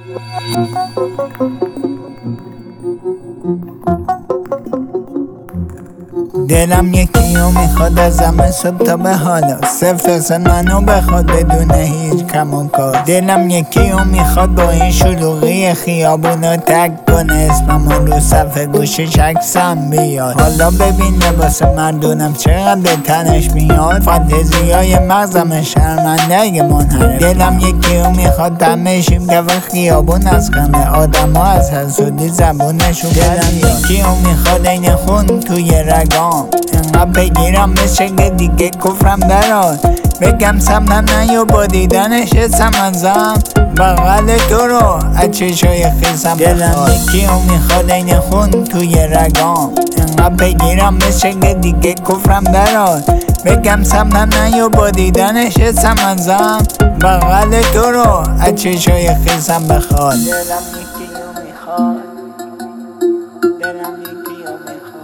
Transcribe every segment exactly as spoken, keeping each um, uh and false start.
دلم یکی رو میخواد ازم صبح تا به حالا، صفر تا منو بخواد بدون هیچ کم و کار. دلم یکی رو میخواد با این شلوغی خیابونا تک کنه اسممو رو صفحه گوشش عکسم بیاد. حالا ببین لباس مردونم چقدر تنش میاد، فانتزیای مغزم شرمنده اگه منحرف. دلم یکی رو میخواد دمشیم که خیابون از خنده آدم ها از حسودی زبونشون. دلم یکی رو میخواد این خون توی رگام، انقدر بگیرم مثل که دیگه کفرم دراد. بگم سمنم نیا با دیدنش اسم ازم، بغل تو رو از چشای خیسم بخواد. دلم یکی رو میخواد این خون توی رگام، انقدر بگیرم مثل که دیگه کفرم دراد. بگم سمنم نیا با دیدنش اسم ازم، بغل تو رو از چشای خیسم بخواد. دلم یکی رو میخواد، دلم یکی رو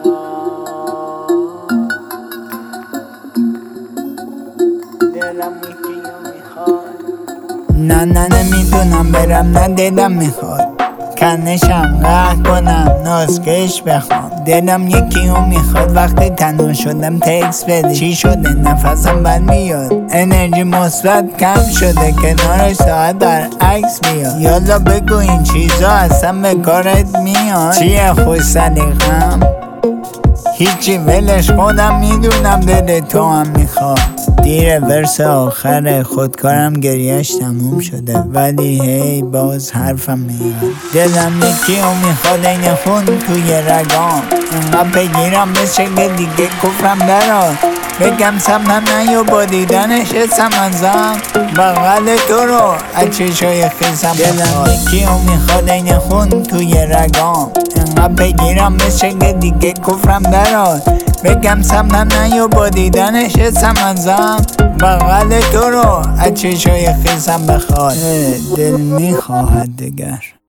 میخواد. نه نه نمیتونم برم، نه دلم میخواد کنشم قهر کنم نازکش بخوام. دلم یکی رو میخواد وقتی تنها شدم تکس بده. چی شده نفسم بد میاد، انرژی مثبت کم شده، کنارش ساعت برعکس بیاد. یالا بگو این چیزا اصلا به کارت میاد؟ چیه خوش سلیقم؟ هیچی ولش، خودم میدونم دل تو هم میخواد. دیر ورس آخر خودکارم گریهش تموم شده، ولی هی باز حرفم میاد. دلم یکی رو میخواد این خون توی رگام، انقدر بگیرم مثل که دیگه کفرم دراد. بگم سمنم نیا با دیدنش اسم ازم، بغل تو رو از چشای خیسم بخواد. دلم یکی رو میخواد این خون توی رگام، انقدر بگیرم مثل که دیگه کفرم دراد. بگم سمنم نیا با دیدنش اسم ازم، بغل تو رو از چشای خیسم بخواد. دل میخواهد دگر.